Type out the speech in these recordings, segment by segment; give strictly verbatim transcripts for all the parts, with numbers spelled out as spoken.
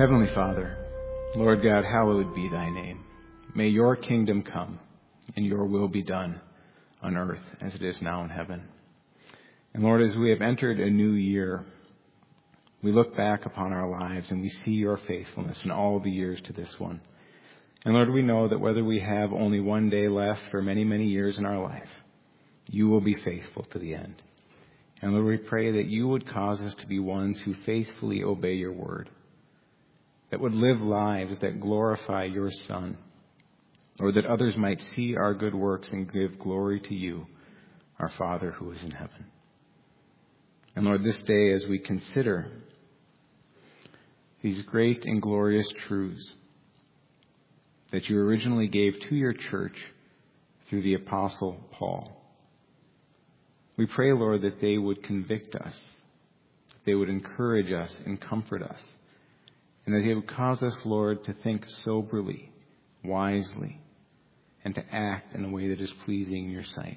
Heavenly Father, Lord God, hallowed be thy name. May your kingdom come and your will be done on earth as it is now in heaven. And Lord, as we have entered a new year, we look back upon our lives and we see your faithfulness in all the years to this one. And Lord, we know that whether we have only one day left or many, many years in our life, you will be faithful to the end. And Lord, we pray that you would cause us to be ones who faithfully obey your word, that would live lives that glorify your Son, or that others might see our good works and give glory to you, our Father who is in heaven. And Lord, this day as we consider these great and glorious truths that you originally gave to your church through the Apostle Paul, we pray, Lord, that they would convict us, that they would encourage us and comfort us, and that they would cause us, Lord, to think soberly, wisely, and to act in a way that is pleasing in your sight.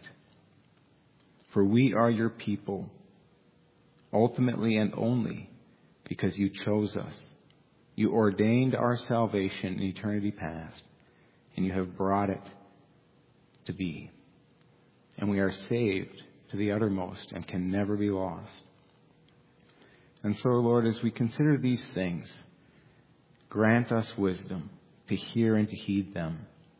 For we are your people, ultimately and only because you chose us. You ordained our salvation in eternity past, and you have brought it to be. And we are saved to the uttermost and can never be lost. And so, Lord, as we consider these things, grant us wisdom to hear and to heed them.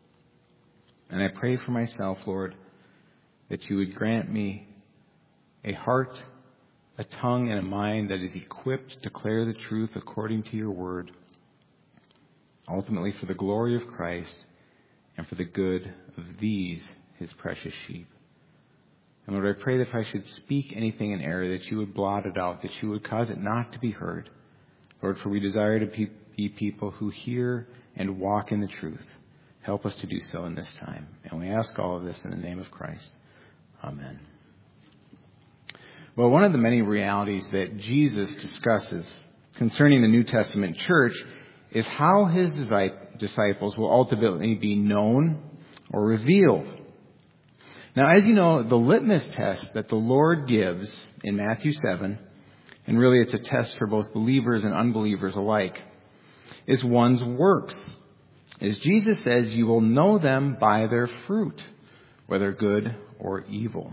And I pray for myself, Lord, that you would grant me a heart, a tongue, and a mind that is equipped to declare the truth according to your word, ultimately for the glory of Christ and for the good of these, his precious sheep. And Lord, I pray that if I should speak anything in error, that you would blot it out, that you would cause it not to be heard. Lord, for we desire to be Be people who hear and walk in the truth. Help us to do so in this time. And we ask all of this in the name of Christ. Amen. Well, one of the many realities that Jesus discusses concerning the New Testament church is how his disciples will ultimately be known or revealed. Now, as you know, the litmus test that the Lord gives in Matthew seven, and really it's a test for both believers and unbelievers alike, is one's works. As Jesus says, you will know them by their fruit, whether good or evil.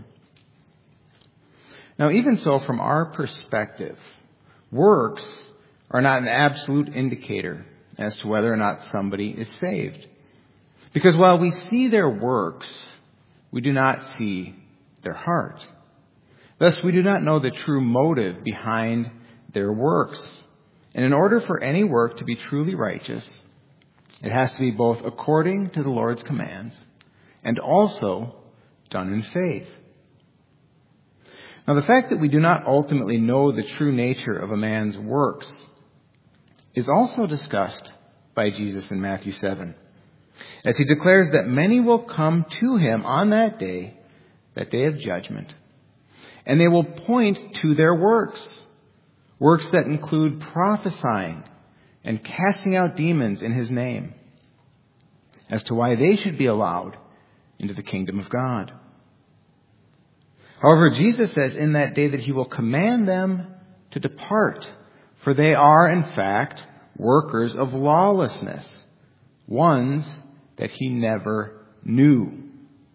Now, even so, from our perspective, works are not an absolute indicator as to whether or not somebody is saved. Because while we see their works, we do not see their heart. Thus, we do not know the true motive behind their works. And in order for any work to be truly righteous, it has to be both according to the Lord's commands and also done in faith. Now, the fact that we do not ultimately know the true nature of a man's works is also discussed by Jesus in Matthew seven, as he declares that many will come to him on that day, that day of judgment, and they will point to their works. Works that include prophesying and casting out demons in his name, as to why they should be allowed into the kingdom of God. However, Jesus says in that day that he will command them to depart, for they are, in fact, workers of lawlessness, ones that he never knew.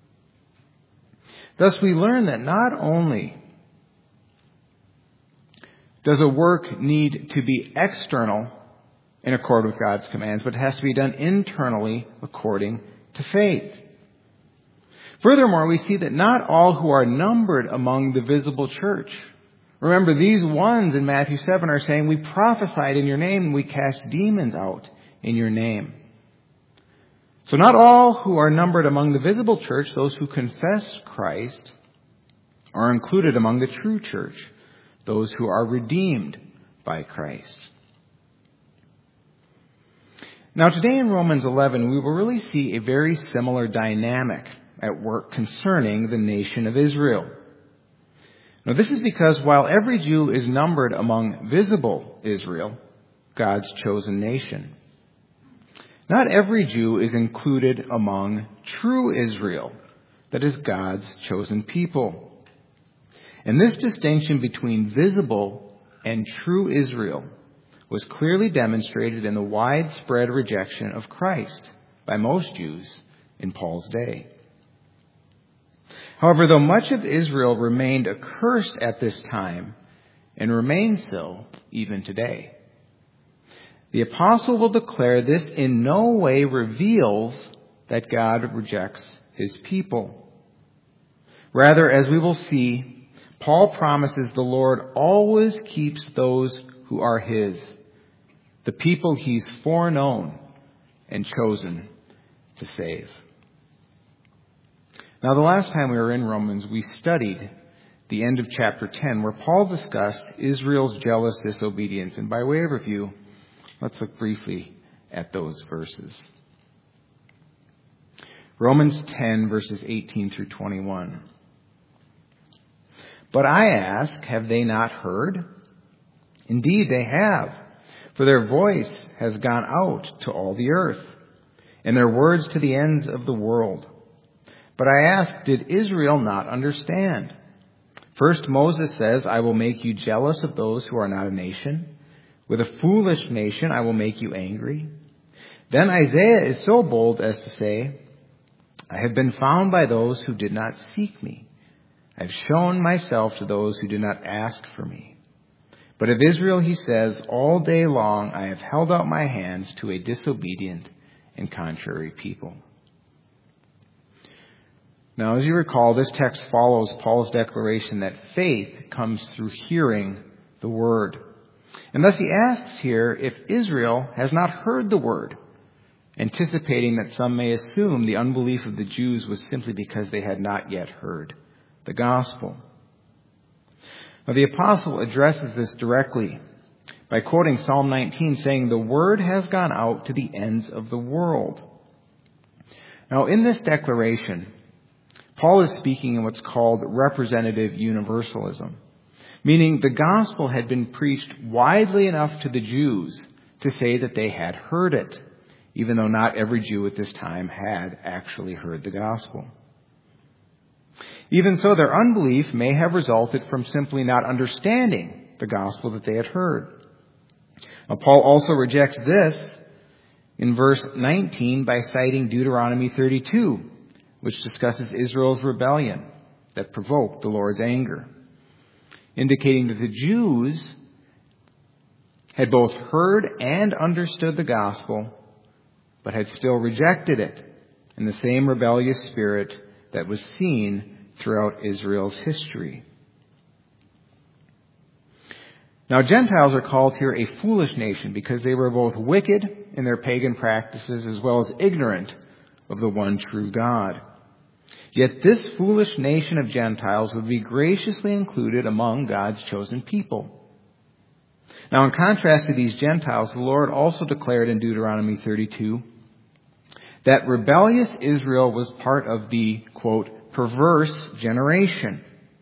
Thus, we learn that not only does a work need to be external in accord with God's commands, but it has to be done internally according to faith. Furthermore, we see that not all who are numbered among the visible church. Remember, these ones in Matthew seven are saying, we prophesied in your name and we cast demons out in your name. So not all who are numbered among the visible church, those who confess Christ, are included among the true church, those who are redeemed by Christ. Now today in Romans eleven, we will really see a very similar dynamic at work concerning the nation of Israel. Now this is because while every Jew is numbered among visible Israel, God's chosen nation, not every Jew is included among true Israel, that is God's chosen people. And this distinction between visible and true Israel was clearly demonstrated in the widespread rejection of Christ by most Jews in Paul's day. However, though much of Israel remained accursed at this time and remains so even today, the apostle will declare this in no way reveals that God rejects his people. Rather, as we will see, Paul promises the Lord always keeps those who are his, the people he's foreknown and chosen to save. Now, the last time we were in Romans, we studied the end of chapter ten, where Paul discussed Israel's jealous disobedience. And by way of review, let's look briefly at those verses. Romans ten, verses eighteen through twenty-one. But I ask, have they not heard? Indeed, they have, for their voice has gone out to all the earth, and their words to the ends of the world. But I ask, did Israel not understand? First, Moses says, I will make you jealous of those who are not a nation. With a foolish nation, I will make you angry. Then Isaiah is so bold as to say, I have been found by those who did not seek me. I have shown myself to those who did not ask for me. But of Israel, he says, all day long I have held out my hands to a disobedient and contrary people. Now, as you recall, this text follows Paul's declaration that faith comes through hearing the word. And thus he asks here if Israel has not heard the word, anticipating that some may assume the unbelief of the Jews was simply because they had not yet heard the gospel. Now, the apostle addresses this directly by quoting Psalm nineteen, saying, the word has gone out to the ends of the world. Now, in this declaration, Paul is speaking in what's called representative universalism, meaning the gospel had been preached widely enough to the Jews to say that they had heard it, even though not every Jew at this time had actually heard the gospel. Even so, their unbelief may have resulted from simply not understanding the gospel that they had heard. Now, Paul also rejects this in verse nineteen by citing Deuteronomy thirty-two, which discusses Israel's rebellion that provoked the Lord's anger, indicating that the Jews had both heard and understood the gospel, but had still rejected it in the same rebellious spirit that was seen throughout Israel's history. Now, Gentiles are called here a foolish nation because they were both wicked in their pagan practices as well as ignorant of the one true God. Yet this foolish nation of Gentiles would be graciously included among God's chosen people. Now, in contrast to these Gentiles, the Lord also declared in Deuteronomy thirty-two that rebellious Israel was part of the, quote, perverse generation.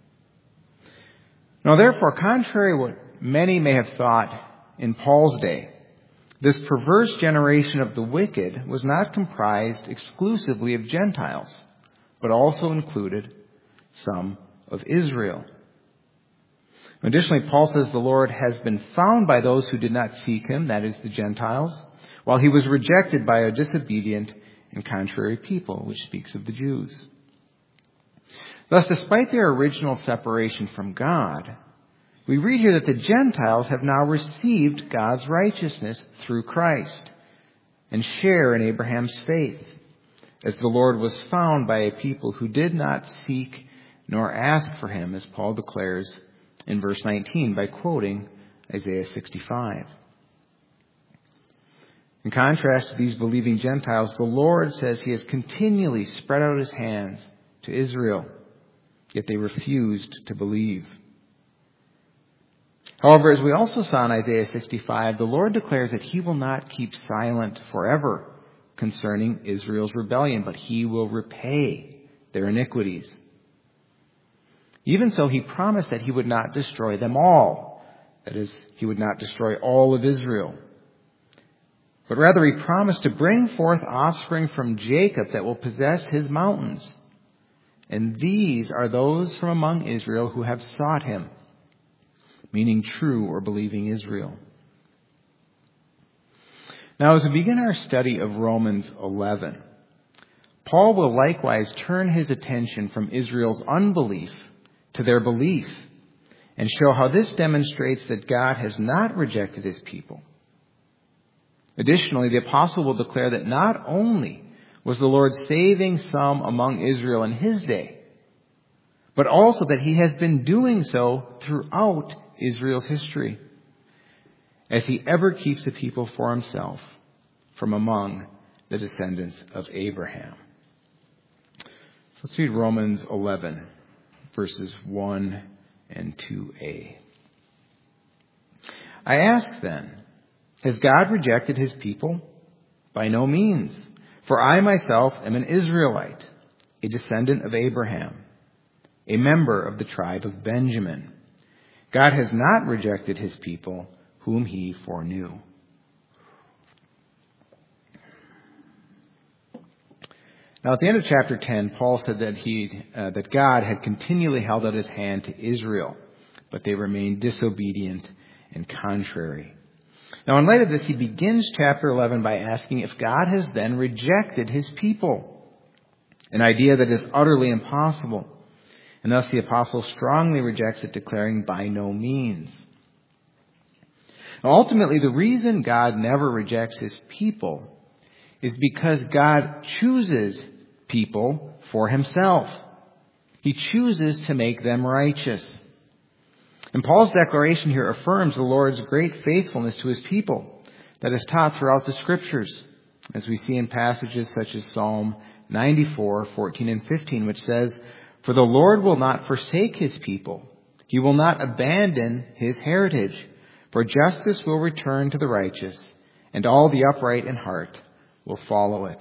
Now, therefore, contrary to what many may have thought in Paul's day, this perverse generation of the wicked was not comprised exclusively of Gentiles, but also included some of Israel. Additionally, Paul says the Lord has been found by those who did not seek him, that is, the Gentiles, while he was rejected by a disobedient and contrary people, which speaks of the Jews. Thus, despite their original separation from God, we read here that the Gentiles have now received God's righteousness through Christ and share in Abraham's faith, as the Lord was found by a people who did not seek nor ask for him, as Paul declares in verse nineteen by quoting Isaiah sixty-five. In contrast to these believing Gentiles, the Lord says he has continually spread out his hands to Israel, yet they refused to believe. However, as we also saw in Isaiah sixty-five, the Lord declares that he will not keep silent forever concerning Israel's rebellion, but he will repay their iniquities. Even so, he promised that he would not destroy them all. That is, he would not destroy all of Israel. But rather, he promised to bring forth offspring from Jacob that will possess his mountains. And these are those from among Israel who have sought him, meaning true or believing Israel. Now, as we begin our study of Romans eleven, Paul will likewise turn his attention from Israel's unbelief to their belief and show how this demonstrates that God has not rejected his people. Additionally, the apostle will declare that not only was the Lord saving some among Israel in his day, but also that he has been doing so throughout Israel's history, as he ever keeps a people for himself from among the descendants of Abraham. Let's read Romans eleven, verses one and two a. I ask then, has God rejected his people? By no means. For I myself am an Israelite, a descendant of Abraham, a member of the tribe of Benjamin. God has not rejected his people, whom he foreknew. Now, at the end of chapter ten, Paul said that he, uh, that God had continually held out his hand to Israel, but they remained disobedient and contrary. Now, in light of this, he begins chapter eleven by asking if God has then rejected his people, an idea that is utterly impossible. And thus the apostle strongly rejects it, declaring, by no means. Now, ultimately, the reason God never rejects his people is because God chooses people for himself. He chooses to make them righteous. And Paul's declaration here affirms the Lord's great faithfulness to his people that is taught throughout the Scriptures, as we see in passages such as Psalm ninety-four, fourteen and fifteen, which says, for the Lord will not forsake his people. He will not abandon his heritage. For justice will return to the righteous, and all the upright in heart will follow it.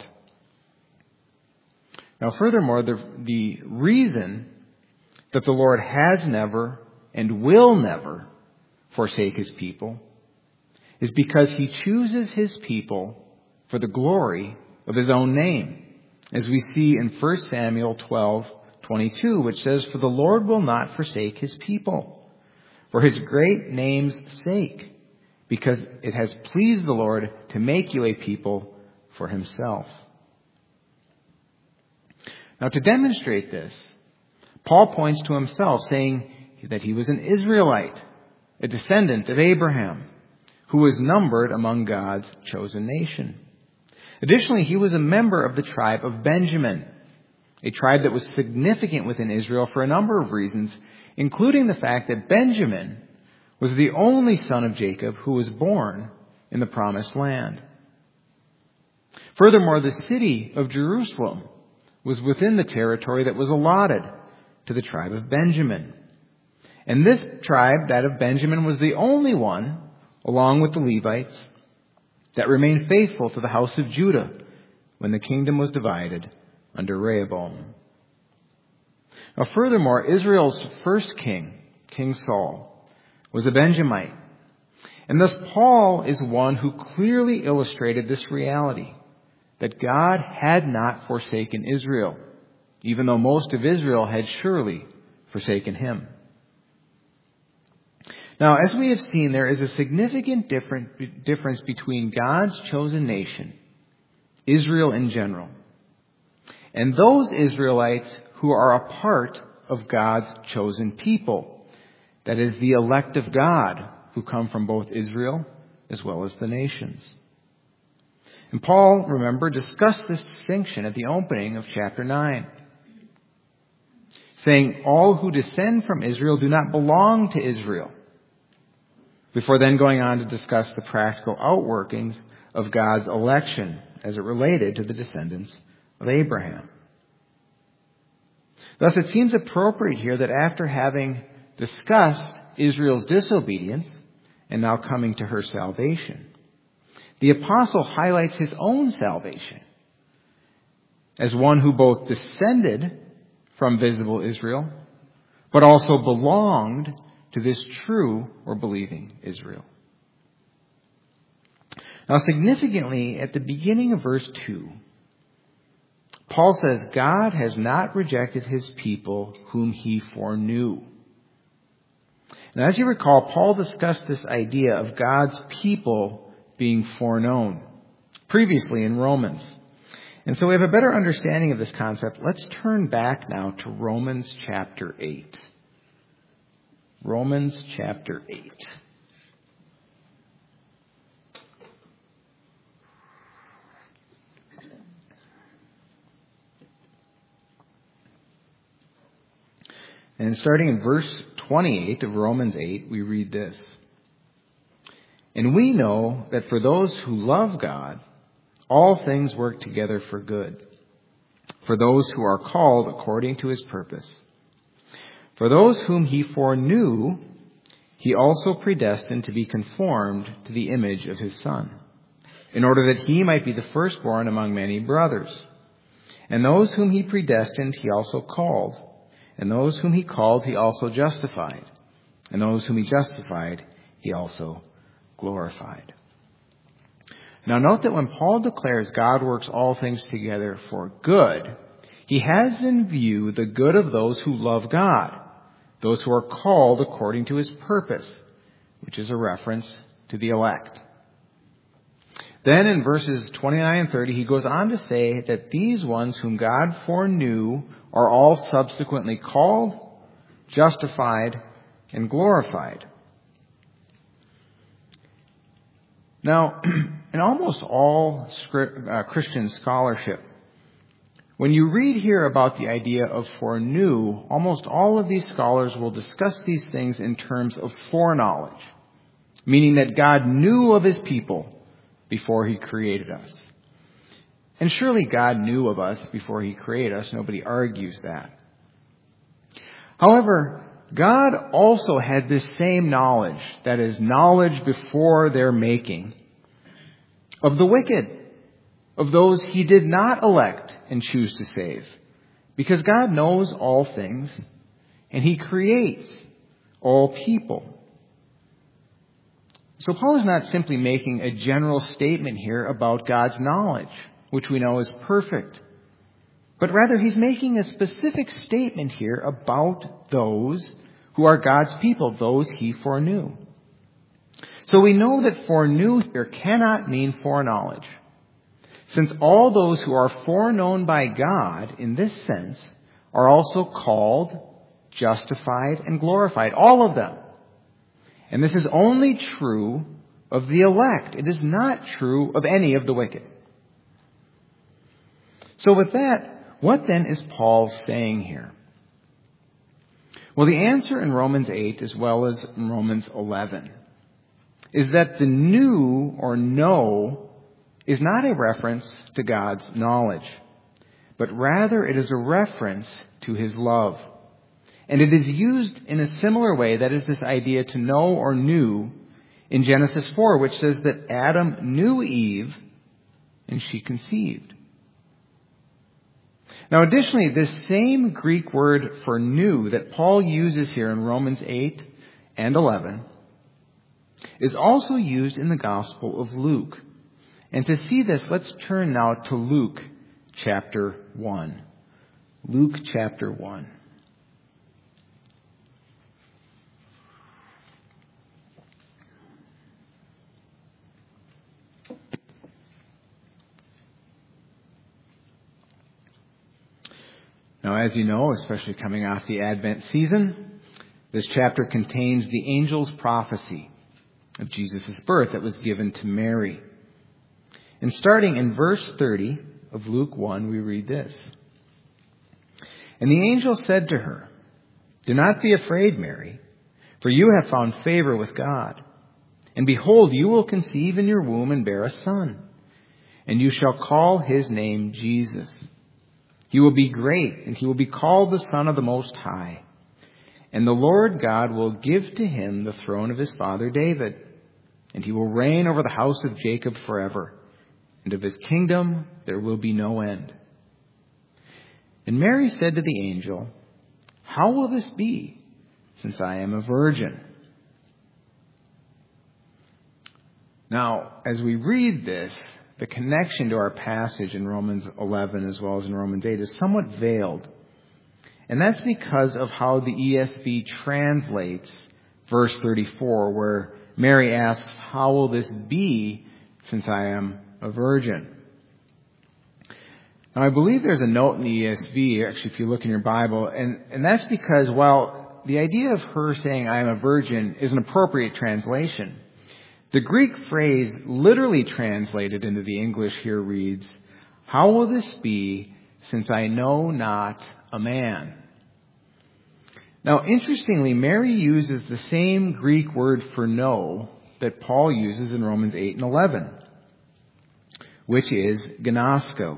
Now, furthermore, the, the reason that the Lord has never and will never forsake his people is because he chooses his people for the glory of his own name, as we see in First Samuel twelve twenty-two, which says, for the Lord will not forsake his people for his great name's sake, because it has pleased the Lord to make you a people for himself. Now, to demonstrate this, Paul points to himself, saying that he was an Israelite, a descendant of Abraham, who was numbered among God's chosen nation. Additionally, he was a member of the tribe of Benjamin, a tribe that was significant within Israel for a number of reasons, including the fact that Benjamin was the only son of Jacob who was born in the promised land. Furthermore, the city of Jerusalem was within the territory that was allotted to the tribe of Benjamin. And this tribe, that of Benjamin, was the only one, along with the Levites, that remained faithful to the house of Judah when the kingdom was divided under Rehoboam. Now, furthermore, Israel's first king, King Saul, was a Benjamite. And thus Paul is one who clearly illustrated this reality, that God had not forsaken Israel, even though most of Israel had surely forsaken him. Now, as we have seen, there is a significant different difference between God's chosen nation, Israel in general, and those Israelites who are a part of God's chosen people, that is, the elect of God, who come from both Israel as well as the nations. And Paul, remember, discussed this distinction at the opening of chapter nine, saying, all who descend from Israel do not belong to Israel, before then going on to discuss the practical outworkings of God's election as it related to the descendants of Abraham. Thus, it seems appropriate here that after having discussed Israel's disobedience and now coming to her salvation, the apostle highlights his own salvation as one who both descended from visible Israel, but also belonged to this true or believing Israel. Now, significantly, at the beginning of verse two, Paul says, God has not rejected his people whom he foreknew. And as you recall, Paul discussed this idea of God's people being foreknown previously in Romans. And so we have a better understanding of this concept. Let's turn back now to Romans chapter eight. Romans chapter eight. And starting in verse twenty-eight of Romans eight, we read this. And we know that for those who love God, all things work together for good, for those who are called according to his purpose. For those whom he foreknew, he also predestined to be conformed to the image of his Son, in order that he might be the firstborn among many brothers. And those whom he predestined, he also called. And those whom he called, he also justified. And those whom he justified, he also glorified. Now note that when Paul declares God works all things together for good, he has in view the good of those who love God, those who are called according to his purpose, which is a reference to the elect. Then in verses twenty-nine and thirty, he goes on to say that these ones whom God foreknew are all subsequently called, justified, and glorified. Now, in almost all script, uh, Christian scholarship, when you read here about the idea of foreknew, almost all of these scholars will discuss these things in terms of foreknowledge, meaning that God knew of his people before he created us. And surely God knew of us before he created us. Nobody argues that. However, God also had this same knowledge, that is, knowledge before their making, of the wicked, of those he did not elect and choose to save. Because God knows all things, and he creates all people. So Paul is not simply making a general statement here about God's knowledge, which we know is perfect. But rather, he's making a specific statement here about those who are God's people, those he foreknew. So we know that foreknew here cannot mean foreknowledge, since all those who are foreknown by God in this sense are also called, justified, and glorified, all of them. And this is only true of the elect. It is not true of any of the wicked. So with that, what then is Paul saying here? Well, the answer in Romans eight, as well as in Romans eleven, is that the new or know is not a reference to God's knowledge, but rather it is a reference to his love. And it is used in a similar way, that is this idea to know or knew, in Genesis four, which says that Adam knew Eve and she conceived. Now, additionally, this same Greek word for knew that Paul uses here in Romans eight and eleven is also used in the Gospel of Luke. And to see this, let's turn now to Luke chapter one. Luke chapter one. Now, as you know, especially coming off the Advent season, this chapter contains the angel's prophecy of Jesus' birth that was given to Mary. And starting in verse thirty of Luke one, we read this. And the angel said to her, "Do not be afraid, Mary, for you have found favor with God. And behold, you will conceive in your womb and bear a son, and you shall call his name Jesus. He will be great, and he will be called the Son of the Most High. And the Lord God will give to him the throne of his father David, and he will reign over the house of Jacob forever, and of his kingdom there will be no end." And Mary said to the angel, "How will this be, since I am a virgin?" Now, as we read this, the connection to our passage in Romans eleven as well as in Romans eight is somewhat veiled. And that's because of how the E S V translates verse thirty-four, where Mary asks, "How will this be since I am a virgin. Now, I believe there's a note in the E S V, actually, if you look in your Bible, and, and that's because, while the idea of her saying, I am a virgin, is an appropriate translation, the Greek phrase literally translated into the English here reads, how will this be, since I know not a man? Now, interestingly, Mary uses the same Greek word for know that Paul uses in Romans eight and eleven, which is gnosko.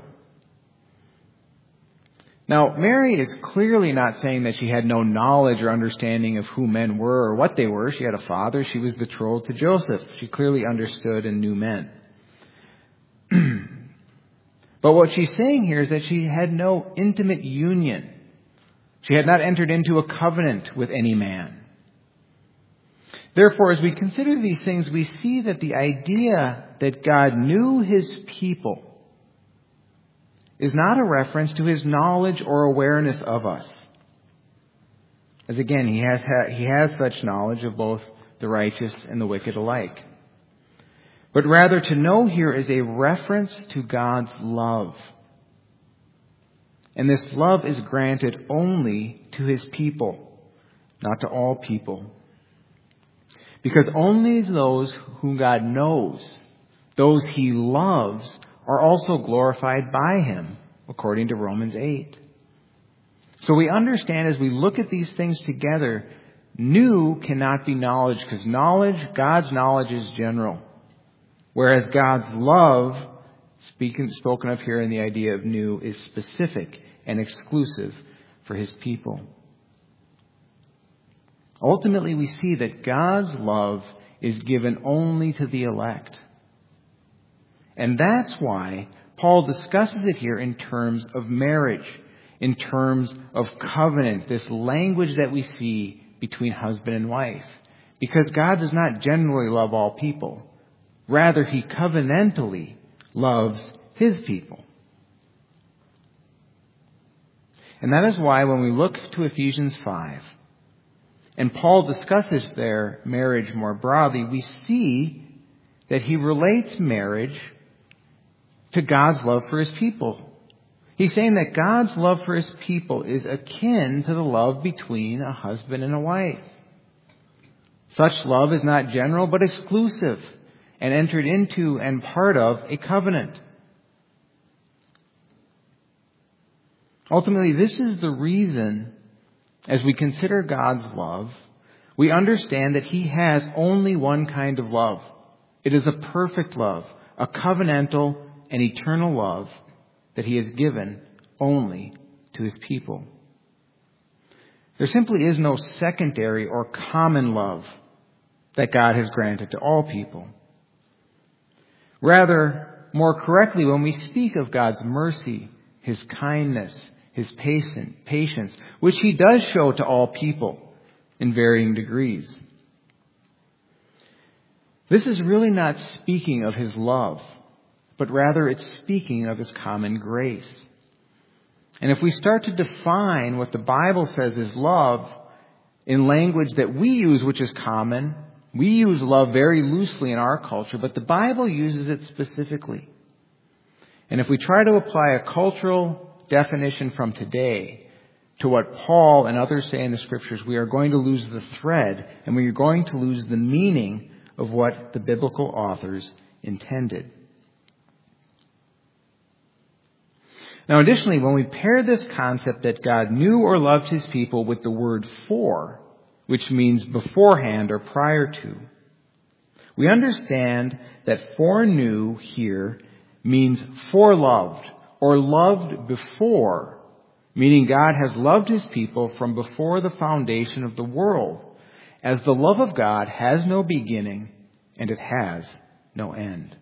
Now, Mary is clearly not saying that she had no knowledge or understanding of who men were or what they were. She had a father. She was betrothed to Joseph. She clearly understood and knew men. But what she's saying here is that she had no intimate union. She had not entered into a covenant with any man. Therefore, as we consider these things, we see that the idea that God knew his people is not a reference to his knowledge or awareness of us. As again, he has, he has such knowledge of both the righteous and the wicked alike. But rather, to know here is a reference to God's love. And this love is granted only to his people, not to all people. Because only those whom God knows, those he loves, are also glorified by him, according to Romans eight. So we understand as we look at these things together, new cannot be knowledge, because knowledge, God's knowledge is general. Whereas God's love, speaking, spoken of here in the idea of new, is specific and exclusive for his people. Ultimately, we see that God's love is given only to the elect. And that's why Paul discusses it here in terms of marriage, in terms of covenant, this language that we see between husband and wife. Because God does not generally love all people. Rather, he covenantally loves his people. And that is why when we look to Ephesians five, and Paul discusses their marriage more broadly, we see that he relates marriage to God's love for his people. He's saying that God's love for his people is akin to the love between a husband and a wife. Such love is not general but exclusive and entered into and part of a covenant. Ultimately, this is the reason, as we consider God's love, we understand that he has only one kind of love. It is a perfect love, a covenantal and eternal love that he has given only to his people. There simply is no secondary or common love that God has granted to all people. Rather, more correctly, when we speak of God's mercy, his kindness, his patience, which he does show to all people in varying degrees. This is really not speaking of his love, but rather it's speaking of his common grace. And if we start to define what the Bible says is love in language that we use, which is common, we use love very loosely in our culture, but the Bible uses it specifically. And if we try to apply a cultural definition from today to what Paul and others say in the Scriptures, we are going to lose the thread, and we are going to lose the meaning of what the biblical authors intended. Now, additionally, when we pair this concept that God knew or loved his people with the word for, which means beforehand or prior to, we understand that foreknew here means foreloved or loved before, meaning God has loved his people from before the foundation of the world, as the love of God has no beginning and it has no end.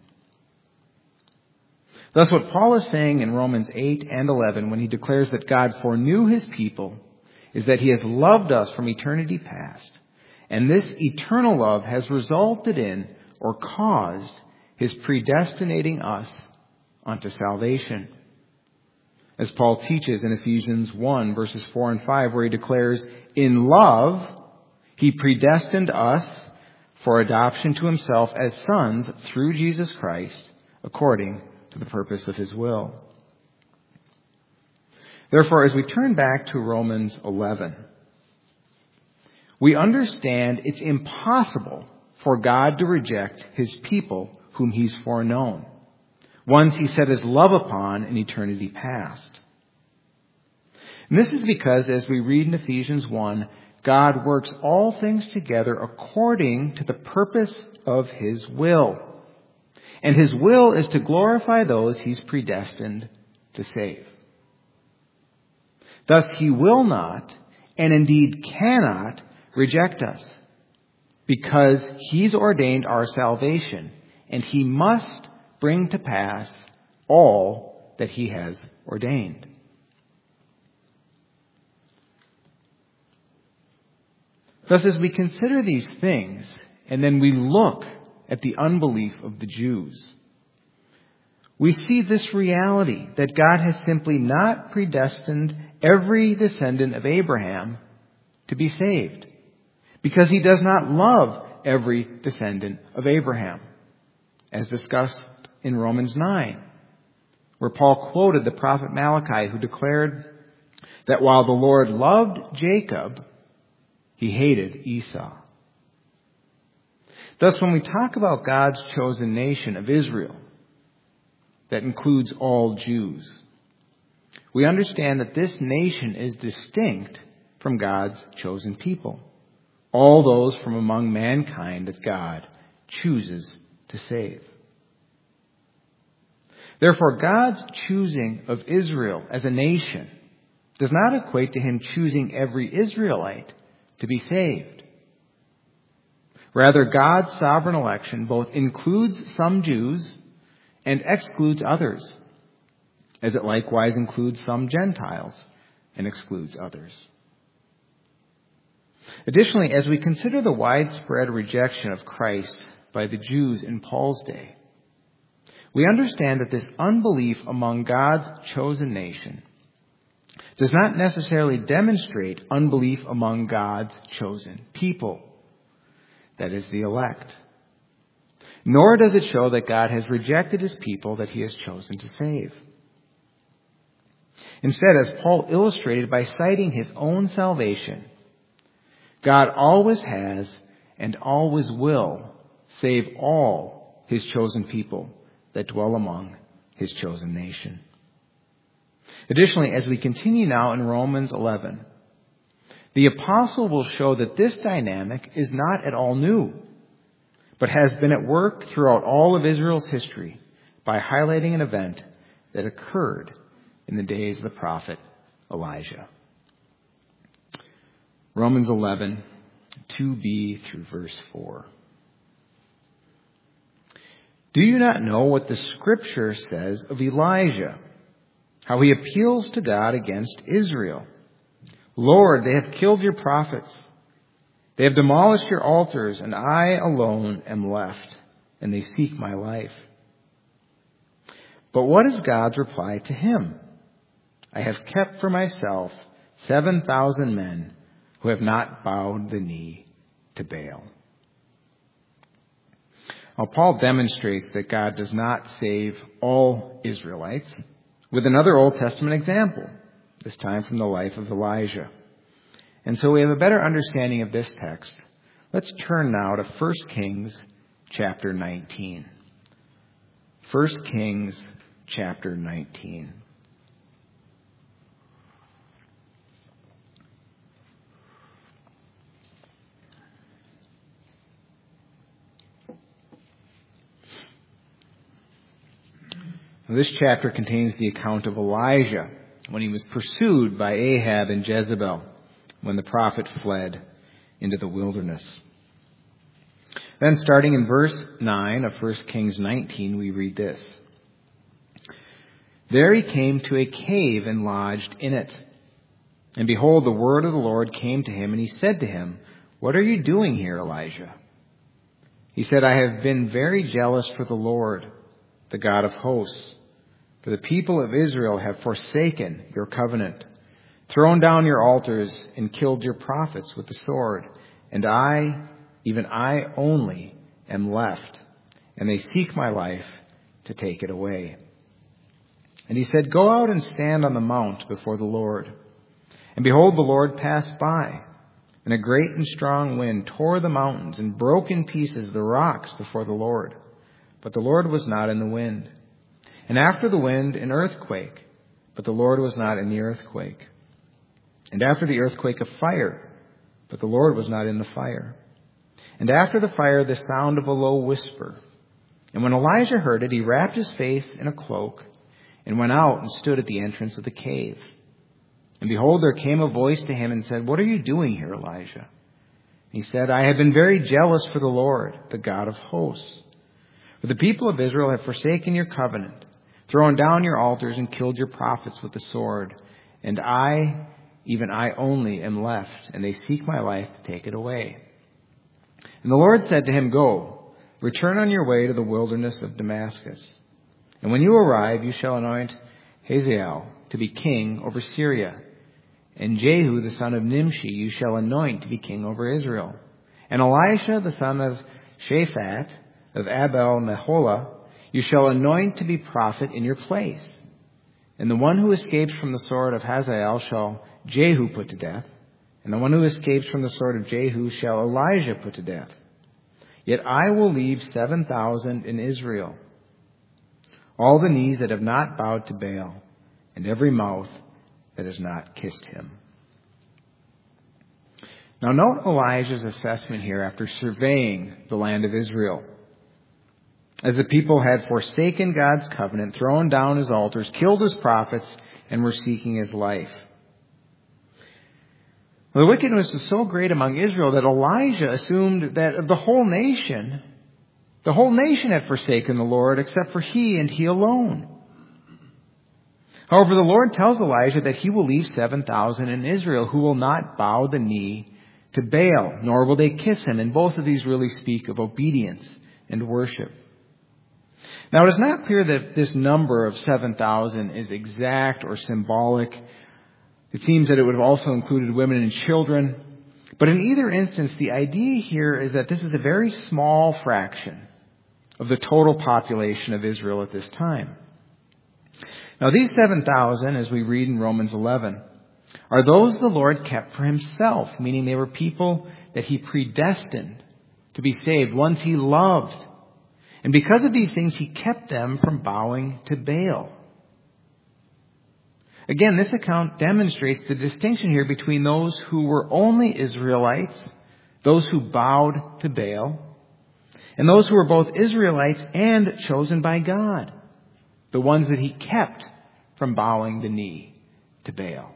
Thus, what Paul is saying in Romans eight and eleven when he declares that God foreknew his people is that he has loved us from eternity past. And this eternal love has resulted in or caused his predestinating us unto salvation. As Paul teaches in Ephesians one, verses four and five, where he declares, in love, he predestined us for adoption to himself as sons through Jesus Christ, according to the purpose of his will. Therefore, as we turn back to Romans eleven, we understand it's impossible for God to reject his people whom he's foreknown, ones he set his love upon in eternity past. And this is because, as we read in Ephesians one, God works all things together according to the purpose of his will. And his will is to glorify those he's predestined to save. Thus, he will not, and indeed cannot, reject us, because he's ordained our salvation, and he must bring to pass all that he has ordained. Thus, as we consider these things, and then we look at the unbelief of the Jews, we see this reality that God has simply not predestined every descendant of Abraham to be saved, because he does not love every descendant of Abraham, as discussed in Romans nine, where Paul quoted the prophet Malachi, who declared that while the Lord loved Jacob, he hated Esau. Thus, when we talk about God's chosen nation of Israel, that includes all Jews, we understand that this nation is distinct from God's chosen people, all those from among mankind that God chooses to save. Therefore, God's choosing of Israel as a nation does not equate to him choosing every Israelite to be saved. Rather, God's sovereign election both includes some Jews and excludes others, as it likewise includes some Gentiles and excludes others. Additionally, as we consider the widespread rejection of Christ by the Jews in Paul's day, we understand that this unbelief among God's chosen nation does not necessarily demonstrate unbelief among God's chosen people, that is, the elect. Nor does it show that God has rejected his people that he has chosen to save. Instead, as Paul illustrated by citing his own salvation, God always has and always will save all his chosen people that dwell among his chosen nation. Additionally, as we continue now in Romans eleven, the apostle will show that this dynamic is not at all new, but has been at work throughout all of Israel's history by highlighting an event that occurred in the days of the prophet Elijah. Romans eleven, two b through verse four. Do you not know what the Scripture says of Elijah, how he appeals to God against Israel? Lord, they have killed your prophets. They have demolished your altars, and I alone am left, and they seek my life. But what is God's reply to him? I have kept for myself seven thousand men who have not bowed the knee to Baal. Now, Paul demonstrates that God does not save all Israelites with another Old Testament example, this time from the life of Elijah. And so we have a better understanding of this text. Let's turn now to First Kings chapter nineteen. First Kings chapter nineteen. Now, this chapter contains the account of Elijah when he was pursued by Ahab and Jezebel, when the prophet fled into the wilderness. Then, starting in verse nine of First Kings nineteen, we read this. There he came to a cave and lodged in it. And behold, the word of the Lord came to him, and he said to him, What are you doing here, Elijah? He said, I have been very jealous for the Lord, the God of hosts. For the people of Israel have forsaken your covenant, thrown down your altars, and killed your prophets with the sword. And I, even I only, am left, and they seek my life to take it away. And he said, Go out and stand on the mount before the Lord. And behold, the Lord passed by, and a great and strong wind tore the mountains and broke in pieces the rocks before the Lord. But the Lord was not in the wind. And after the wind, an earthquake, but the Lord was not in the earthquake. And after the earthquake, a fire, but the Lord was not in the fire. And after the fire, the sound of a low whisper. And when Elijah heard it, he wrapped his face in a cloak and went out and stood at the entrance of the cave. And behold, there came a voice to him and said, What are you doing here, Elijah? He said, I have been very jealous for the Lord, the God of hosts. For the people of Israel have forsaken your covenant, thrown down your altars, and killed your prophets with the sword. And I, even I only, am left, and they seek my life to take it away. And the Lord said to him, Go, return on your way to the wilderness of Damascus. And when you arrive, you shall anoint Hazael to be king over Syria. And Jehu, the son of Nimshi, you shall anoint to be king over Israel. And Elisha, the son of Shaphat, of Abel Meholah, you shall anoint to be prophet in your place. And the one who escapes from the sword of Hazael shall Jehu put to death. And the one who escapes from the sword of Jehu shall Elijah put to death. Yet I will leave seven thousand in Israel, all the knees that have not bowed to Baal, and every mouth that has not kissed him. Now note Elijah's assessment here after surveying the land of Israel. As the people had forsaken God's covenant, thrown down his altars, killed his prophets, and were seeking his life. The wickedness was so great among Israel that Elijah assumed that the whole nation, the whole nation had forsaken the Lord except for he and he alone. However, the Lord tells Elijah that he will leave seven thousand in Israel who will not bow the knee to Baal, nor will they kiss him. And both of these really speak of obedience and worship. Now, it is not clear that this number of seven thousand is exact or symbolic. It seems that it would have also included women and children. But in either instance, the idea here is that this is a very small fraction of the total population of Israel at this time. Now, these seven thousand, as we read in Romans eleven, are those the Lord kept for himself, meaning they were people that he predestined to be saved, ones he loved. And because of these things, he kept them from bowing to Baal. Again, this account demonstrates the distinction here between those who were only Israelites, those who bowed to Baal, and those who were both Israelites and chosen by God, the ones that he kept from bowing the knee to Baal.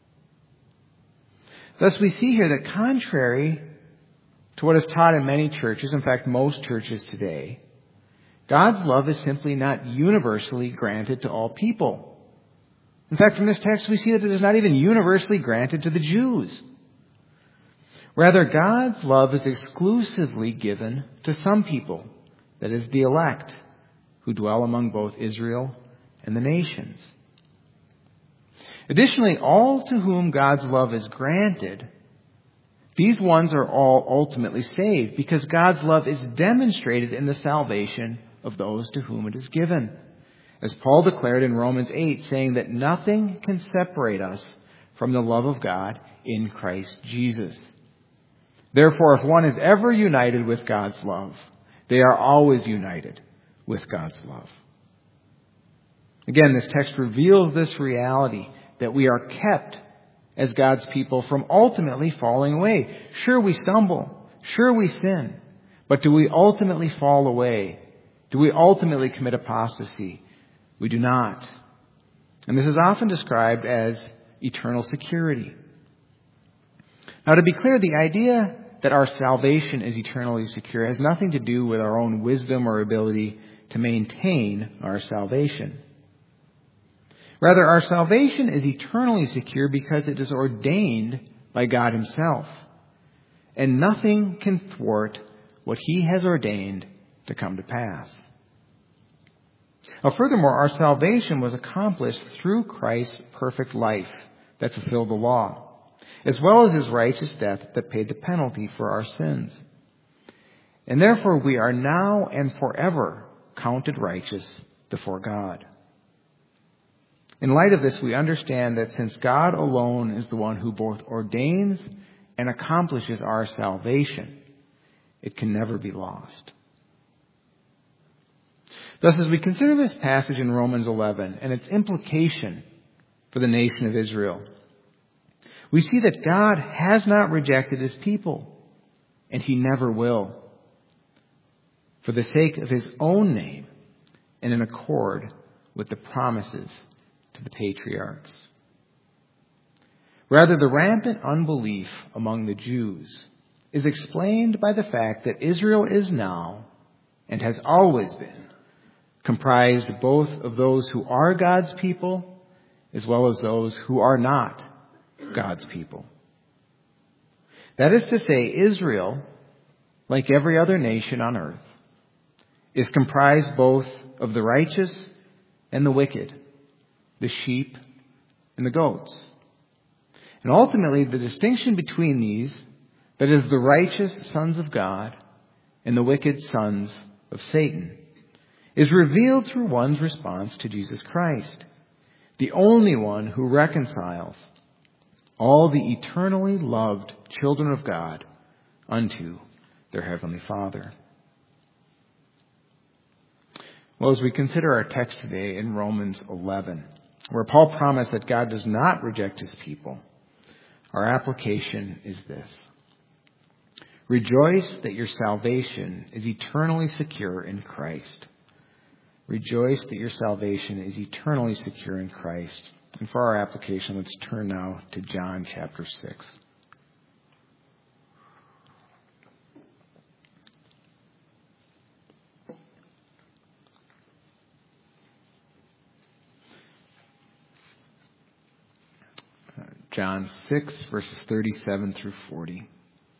Thus, we see here that contrary to what is taught in many churches, in fact, most churches today, God's love is simply not universally granted to all people. In fact, from this text, we see that it is not even universally granted to the Jews. Rather, God's love is exclusively given to some people, that is, the elect, who dwell among both Israel and the nations. Additionally, all to whom God's love is granted, these ones are all ultimately saved, because God's love is demonstrated in the salvation of those to whom it is given. As Paul declared in Romans eight, saying that nothing can separate us from the love of God in Christ Jesus. Therefore, if one is ever united with God's love, they are always united with God's love. Again, this text reveals this reality that we are kept as God's people from ultimately falling away. Sure, we stumble. Sure, we sin. But do we ultimately fall away? Do we ultimately commit apostasy? We do not. And this is often described as eternal security. Now, to be clear, the idea that our salvation is eternally secure has nothing to do with our own wisdom or ability to maintain our salvation. Rather, our salvation is eternally secure because it is ordained by God himself. And nothing can thwart what he has ordained to come to pass. Now, furthermore, our salvation was accomplished through Christ's perfect life that fulfilled the law, as well as his righteous death that paid the penalty for our sins. And therefore, we are now and forever counted righteous before God. In light of this, we understand that since God alone is the one who both ordains and accomplishes our salvation, it can never be lost. Thus, as we consider this passage in Romans eleven and its implication for the nation of Israel, we see that God has not rejected his people, and he never will, for the sake of his own name and in accord with the promises to the patriarchs. Rather, the rampant unbelief among the Jews is explained by the fact that Israel is now, and has always been, comprised both of those who are God's people as well as those who are not God's people. That is to say, Israel, like every other nation on earth, is comprised both of the righteous and the wicked, the sheep and the goats. And ultimately, the distinction between these, that is, the righteous sons of God and the wicked sons of Satan, is revealed through one's response to Jesus Christ, the only one who reconciles all the eternally loved children of God unto their Heavenly Father. Well, as we consider our text today in Romans eleven, where Paul promised that God does not reject his people, our application is this: rejoice that your salvation is eternally secure in Christ. Rejoice that your salvation is eternally secure in Christ. And for our application, let's turn now to John chapter six. John six, verses thirty-seven through forty.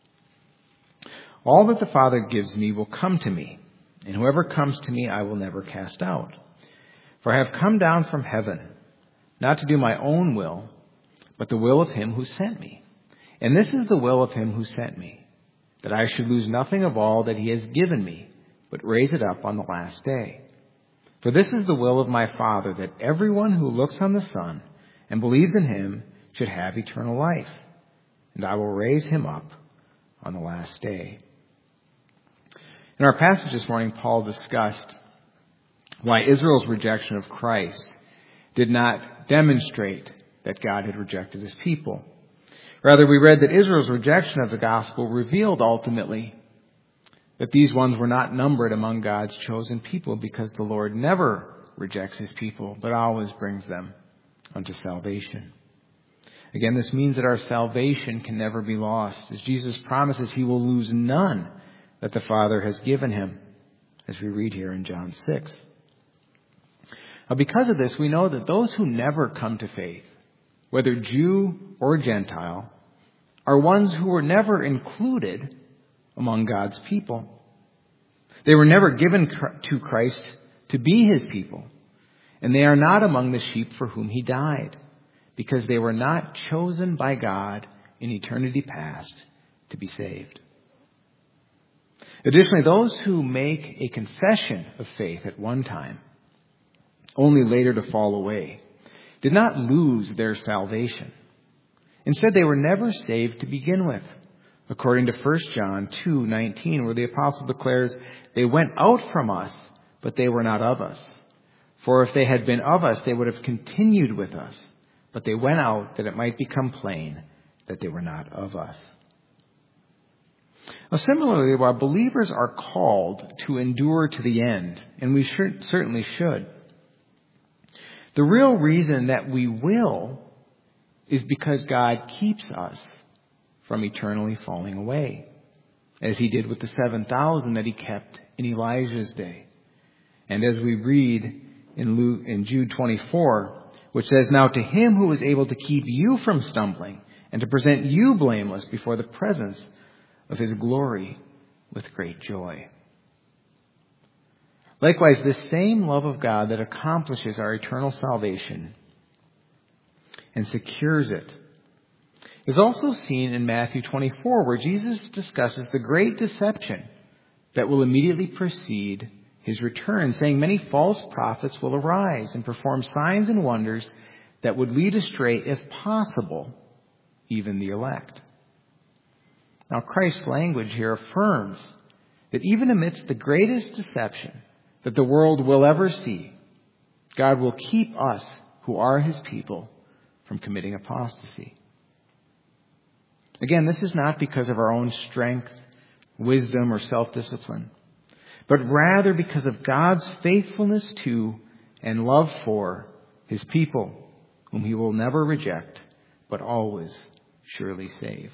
All that the Father gives me will come to me, and whoever comes to me I will never cast out. For I have come down from heaven, not to do my own will, but the will of him who sent me. And this is the will of him who sent me, that I should lose nothing of all that he has given me, but raise it up on the last day. For this is the will of my Father, that everyone who looks on the Son and believes in him should have eternal life, and I will raise him up on the last day. In our passage this morning, Paul discussed why Israel's rejection of Christ did not demonstrate that God had rejected his people. Rather, we read that Israel's rejection of the gospel revealed ultimately that these ones were not numbered among God's chosen people, because the Lord never rejects his people, but always brings them unto salvation. Again, this means that our salvation can never be lost, as Jesus promises he will lose none that the Father has given him, as we read here in John six. Now, because of this, we know that those who never come to faith, whether Jew or Gentile, are ones who were never included among God's people. They were never given to Christ to be his people, and they are not among the sheep for whom he died, because they were not chosen by God in eternity past to be saved. Additionally, those who make a confession of faith at one time, only later to fall away, did not lose their salvation. Instead, they were never saved to begin with, according to First John two nineteen, where the apostle declares, "They went out from us, but they were not of us. For if they had been of us, they would have continued with us. But they went out that it might become plain that they were not of us." Now, similarly, while believers are called to endure to the end, and we should, certainly should, the real reason that we will is because God keeps us from eternally falling away, as he did with the seven thousand that he kept in Elijah's day. And as we read in, Luke, in Jude twenty-four, which says, "Now to him who is able to keep you from stumbling and to present you blameless before the presence of his glory with great joy." Likewise, this same love of God that accomplishes our eternal salvation and secures it is also seen in Matthew twenty-four, where Jesus discusses the great deception that will immediately precede his return, saying many false prophets will arise and perform signs and wonders that would lead astray, if possible, even the elect. Now, Christ's language here affirms that even amidst the greatest deception that the world will ever see, God will keep us, who are his people, from committing apostasy. Again, this is not because of our own strength, wisdom, or self-discipline, but rather because of God's faithfulness to and love for his people, whom he will never reject, but always surely save.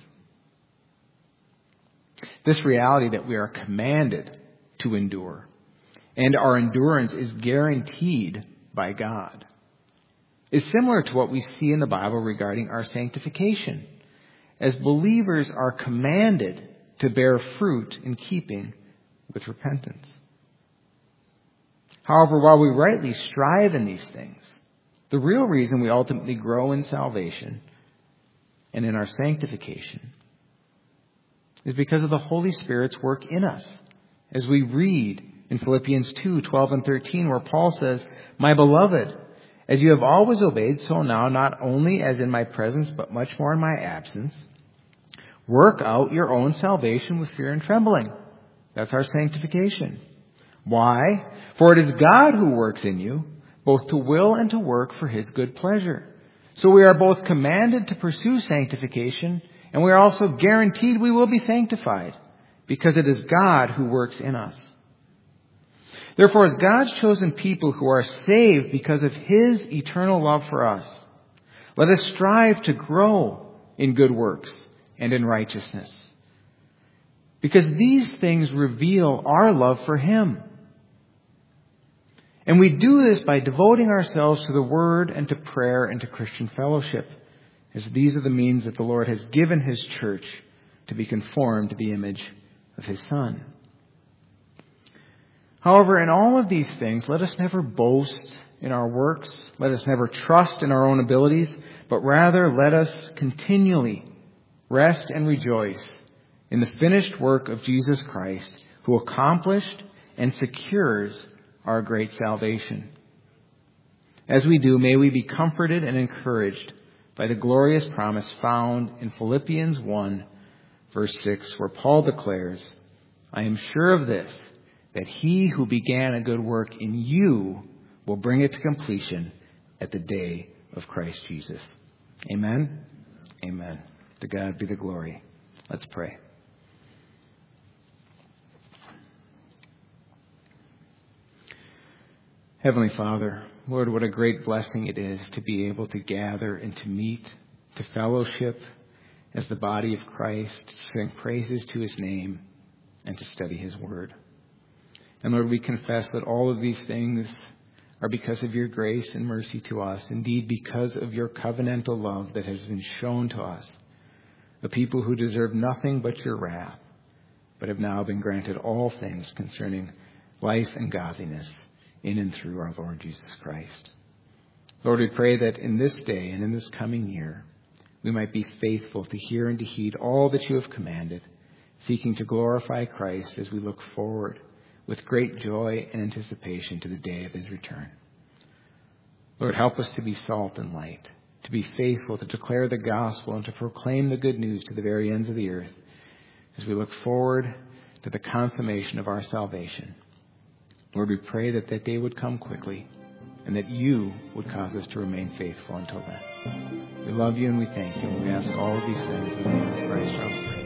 This reality that we are commanded to endure, and our endurance is guaranteed by God, is similar to what we see in the Bible regarding our sanctification, as believers are commanded to bear fruit in keeping with repentance. However, while we rightly strive in these things, the real reason we ultimately grow in salvation and in our sanctification is because of the Holy Spirit's work in us. As we read in Philippians two, twelve and thirteen, where Paul says, "My beloved, as you have always obeyed, so now, not only as in my presence, but much more in my absence, work out your own salvation with fear and trembling." That's our sanctification. Why? For it is God who works in you, both to will and to work for his good pleasure. So we are both commanded to pursue sanctification, and we are also guaranteed we will be sanctified, because it is God who works in us. Therefore, as God's chosen people who are saved because of his eternal love for us, let us strive to grow in good works and in righteousness, because these things reveal our love for him. And we do this by devoting ourselves to the Word and to prayer and to Christian fellowship, as these are the means that the Lord has given his church to be conformed to the image of his Son. However, in all of these things, let us never boast in our works. Let us never trust in our own abilities, but rather let us continually rest and rejoice in the finished work of Jesus Christ, who accomplished and secures our great salvation. As we do, may we be comforted and encouraged by the glorious promise found in Philippians one, verse six, where Paul declares, "I am sure of this, that he who began a good work in you will bring it to completion at the day of Christ Jesus." Amen? Amen. To God be the glory. Let's pray. Heavenly Father, Lord, what a great blessing it is to be able to gather and to meet, to fellowship as the body of Christ, to sing praises to his name, and to study his word. And Lord, we confess that all of these things are because of your grace and mercy to us, indeed because of your covenantal love that has been shown to us, the people who deserve nothing but your wrath, but have now been granted all things concerning life and godliness in and through our Lord Jesus Christ. Lord, we pray that in this day and in this coming year, we might be faithful to hear and to heed all that you have commanded, seeking to glorify Christ as we look forward with great joy and anticipation to the day of his return. Lord, help us to be salt and light, to be faithful to declare the gospel and to proclaim the good news to the very ends of the earth as we look forward to the consummation of our salvation. Lord, we pray that that day would come quickly and that you would cause us to remain faithful until then. We love you and we thank you, and we ask all of these things in the name of Christ our Lord.